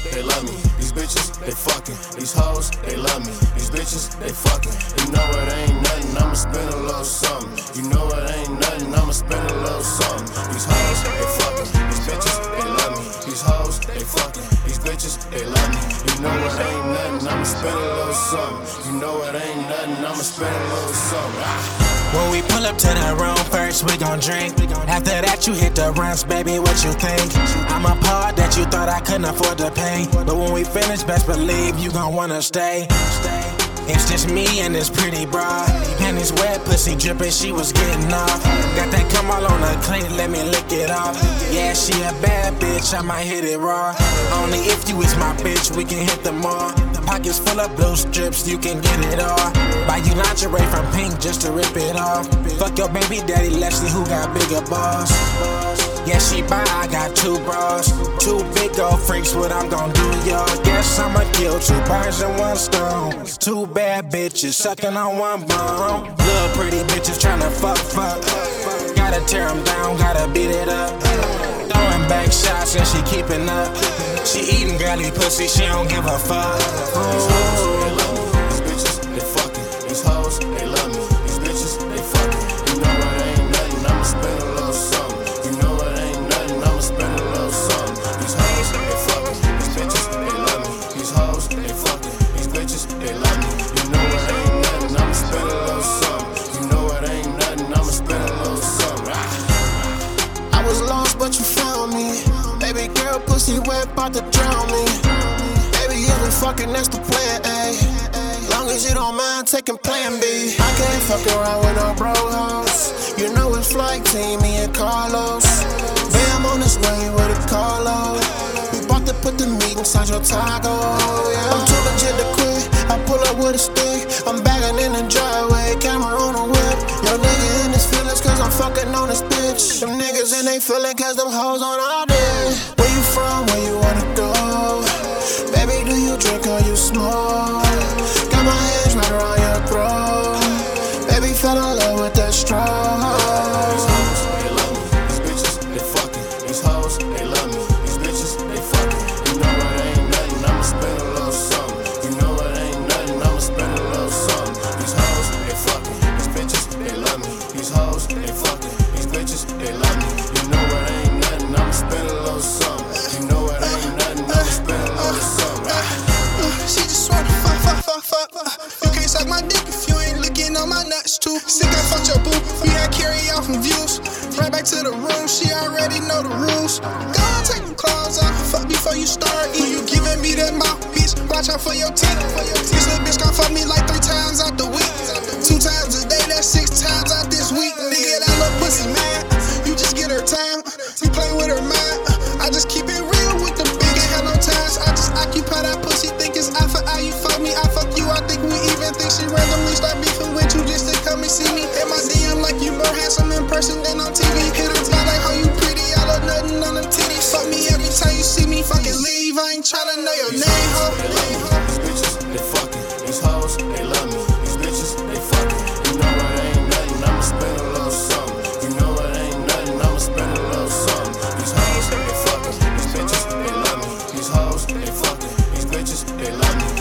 they love me. These bitches, they fucking. These hoes, they love me. These bitches, they fucking. You know it ain't nothing, I'ma spend a little something. You know it ain't nothing, I'ma spend a little something. These hoes, they fucking. These bitches, they love me. These hoes, they fucking. These bitches, they love me. You know it ain't nothing, I'ma spend a little something. You know it ain't nothing, I'ma spend a little something. When we pull up to the room, first we gon' drink. After that you hit the runs, baby, what you think? I'm a part that you thought I couldn't afford to pay, but when we finish, best believe you gon' wanna stay. It's just me and this pretty broad. Panties wet, pussy drippin', she was getting off. Got that cum all on her clean, let me lick it off. Yeah, she a bad bitch, I might hit it raw. Only if you is my bitch, we can hit the mall. Pockets full of blue strips, you can get it all. Buy you lingerie from Pink just to rip it off. Fuck your baby daddy Leslie who got bigger balls. Yeah, she buy, I got 2 bras. 2 big old freaks, what I'm gon' do, y'all? Guess I'ma kill 2 birds in 1 stone. 2 bad bitches sucking on 1 bone. Little pretty bitches tryna fuck. Gotta tear them down, gotta beat it up. Throwing back shots and she keeping up. She eating girly pussy, she don't give a fuck. These hoes, they love me. These bitches, they fucking. These hoes, they love me. These bitches, they fucking. You know it ain't nothing, I'ma spend a little something. You know it ain't nothing, I'ma spend a little something. These hoes, they fucking. These bitches, they love me. These hoes, they fucking. These bitches, they love me. You know it ain't nothing, I'ma spend a little something. You know it ain't nothing, I'ma spend a little something. I was lost, but you found me. Baby girl, pussy wet, bout to drown me. Baby, you been fucking, that's the plan A. Long as you don't mind taking plan B. I can't fuck around with no bro hoes. You know it's flight team, me and Carlos. Bam on this way with a Carlo. We bout to put the meat inside your taco. Yeah. I'm too legit to quit. I pull up with a stick. I'm bagging in the driveway, camera on the whip. Yo nigga in his feelings cause I'm fucking on this bitch. Them niggas in they feeling cause them hoes on all day. Where you from, where you wanna go? Baby, do you drink or you smoke? Got my hands right around your throat. Baby, fell in love with that stroke. These hoes, they love me. These bitches, they fucking. These hoes, they love me. These bitches, they fucking. You know it ain't nothing, I'ma spend a little something. You know it ain't nothing, I'ma spend a little something. These hoes, they fucking. These bitches, they love me. These hoes, they fucking. These bitches, they love me. You know it ain't nothing, I'ma spend a little something. You know it ain't nothing, I'ma spend a little something. She just wanna fuck. You can't suck my dick if you ain't looking on my nuts too. Sick, I fucked your boo. We had carry out from views. Right back to the room, she already know the rules. Go on, take them clothes off. Fuck before you start eating. You giving me that mouth, bitch. Watch out for your teeth. This little bitch gon' fuck me like 3 times out the week. 2 times a day, that's 6 times out this week. Nigga, that little pussy, man. You just get her time. You play with her mind. I just keep it real with the big and have no ties. I just occupy that pussy. Think it's I for I. You fuck me, I fuck you. I think we even. Think she randomly start beefing with you just to come and see me. In my DM like you more handsome in person than on TV. Hit her fly like how you pretty. I love nothing on them titties. Fuck me every time you see me. Fucking leave. I ain't tryna know your name, ho. These bitches, they fucking. These hoes, they love me. These bitches, they fucking. You know it ain't nothing, I'ma spend a little something. You know it ain't nothing, I'ma spend a little something. These hoes, they fucking. These bitches, they love me. These hoes, they fucking. These bitches, they love me.